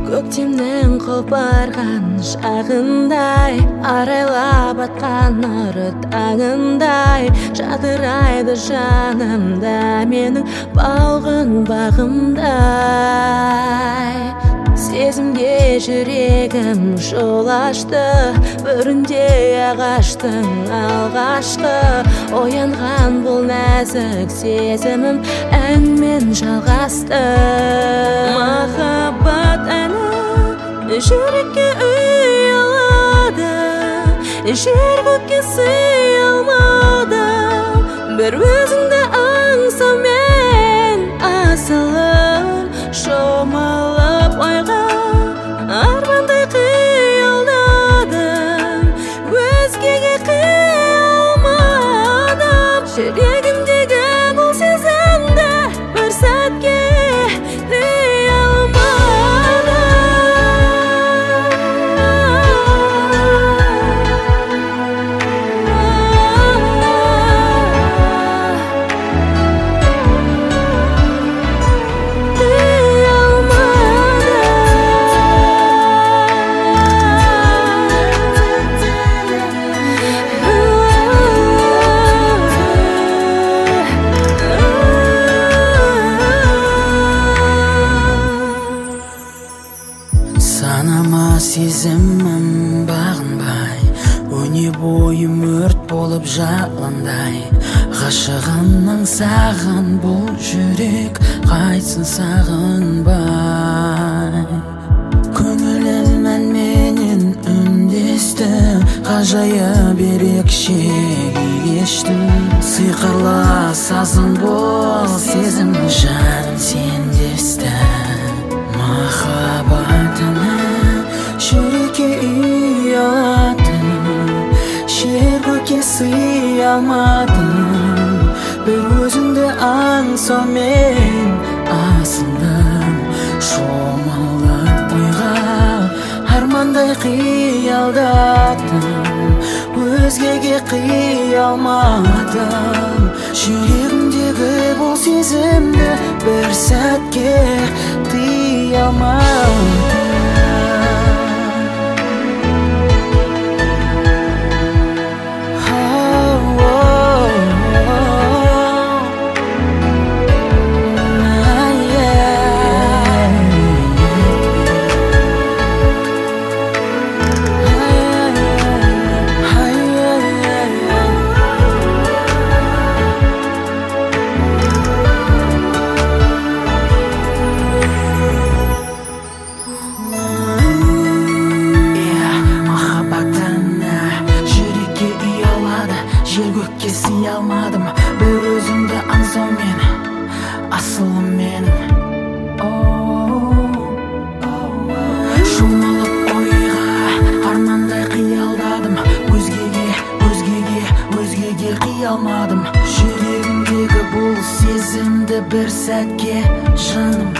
Көктемнің қопарған шағындай, арайлап атқан нұры таңындай, жадырайды жанымда менің балғын бағымдай. Сезімге жүрегім жол ашты, өрінде ағаштың алғашқы. Оянған бұл нәзік сезімім әнмен жалғасты. Махаббат әні жүрекке үй алады, жер көкке сый алмады. Бір өзіңді аңсаумен асылым шомылып ойға, армандай қиялдадым, өзгеге қиялмадым. Жүрегімдегі бұл сезімді бір сәтке дей Санама сезімім бағынбай, өне бойым өрт болып жалындай. Ғашығымның саған бұл жүрек қайтсын сағынбай. Көңілім әнменен үндесті, ғажайып ерекшеге кешті. Сиқырлы сазын бұл сезім жаным сендесті. Махаббатыны жүрекке үй алатын, жер көкке сый алмадым. Бір өзіңді аңсаумен асылдым, шомылып ойға, армандай қиялдадым, өзгеге қиялмадым. Жүрегімдегі бұл сезімді бір сәтке дей алмадым. Жер көкке сый алмадым, бір өзіңді аңсаумен асылым менің. Шомылып ойға, армандай қиялдадым, өзгеге қиялмадым. Жүрегімдегі бұл сезімді бір сәтке жаным